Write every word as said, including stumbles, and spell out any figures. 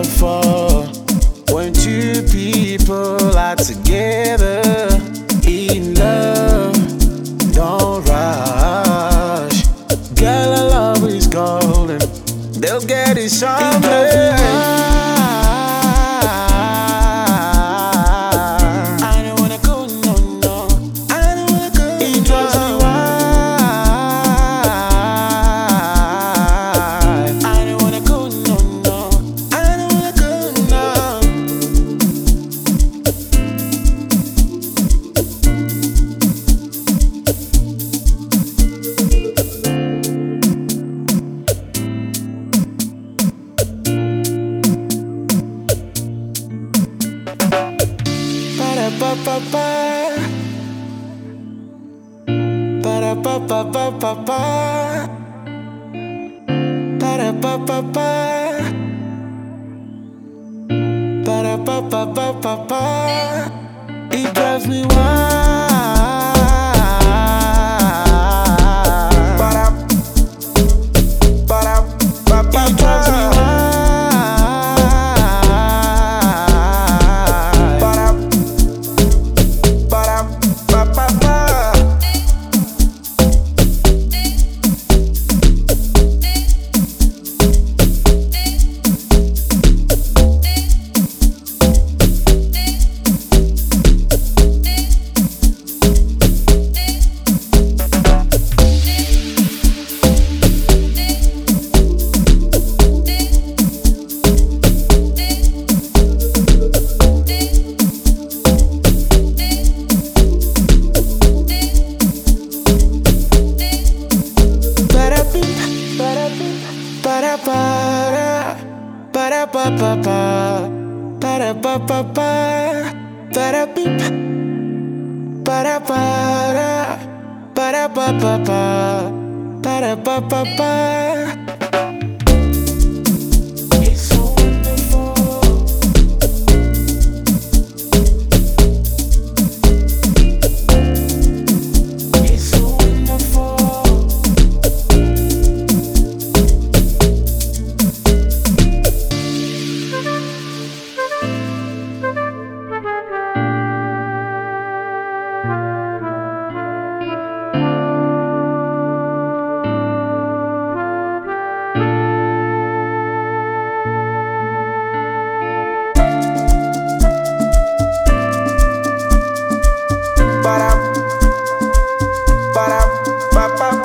wonderful when two people are together in love. Don't rush, girl, our love is golden. They'll get it someday. Ba-da-ba-ba-ba. Ba-da-ba-ba-ba-ba-ba. Ba-da-ba-ba-ba. Ba-da-ba-ba-ba-ba-ba. It drives me wild. Ba-da- ba-da-ba-ba-ba. It drives me wild. Ba-da-ba-da, ba-da-ba-ba-ba, ba-da-ba-ba-ba, ba-da-beep, ba-da-ba-da, ba-da-ba-ba-ba, ba-da-ba-ba-ba. It's so wonderful. It's so wonderful. Ba-da, ba-da, ba-ba.